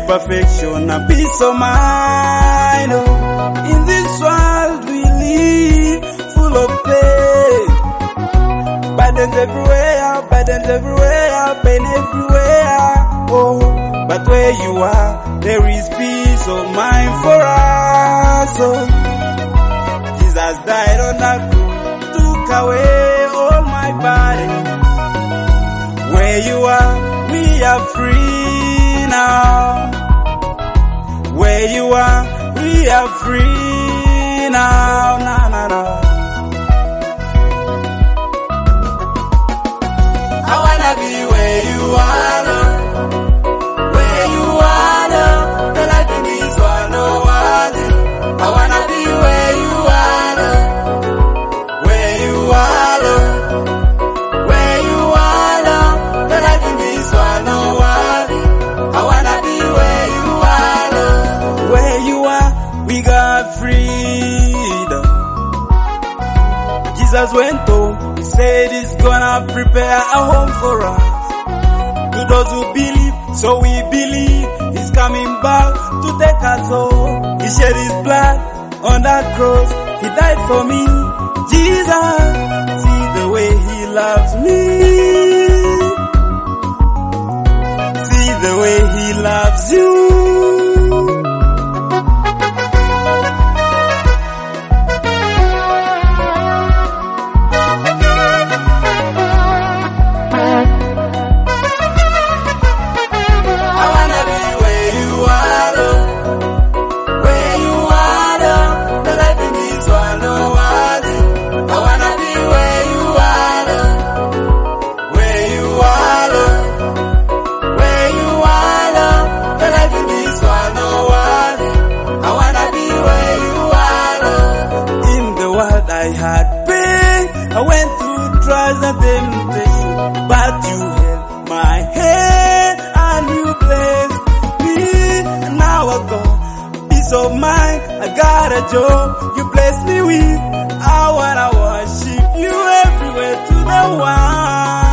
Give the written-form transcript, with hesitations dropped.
perfection and peace of mind. Oh, in this world we live full of pain. Burdens everywhere, pain everywhere. Oh, but where you are, there is peace of mind for us. Oh, Jesus died on the cross, took away all my body. Where you are, we are free now. Where you are, we are free now. Na, na, na. I wanna be where you are, Lord. Where you are, Lord. The life in this world, no one. I wanna be where you are, Lord. Where you are, Lord. Where you are, Lord. The life in this world, no one. I wanna be where you are, Lord. Where you are, we got freedom. Jesus went home, he said he's gonna prepare a home for us. To those who believe, so we believe he's coming back to take us home. He shed his blood on that cross, he died for me. Jesus, see the way he loves me. See the way he loves you. I had pain, I went through trials and temptation, but you held my hand and you blessed me. And now I got peace of mind, I got a job you blessed me with. I wanna worship you everywhere to the one.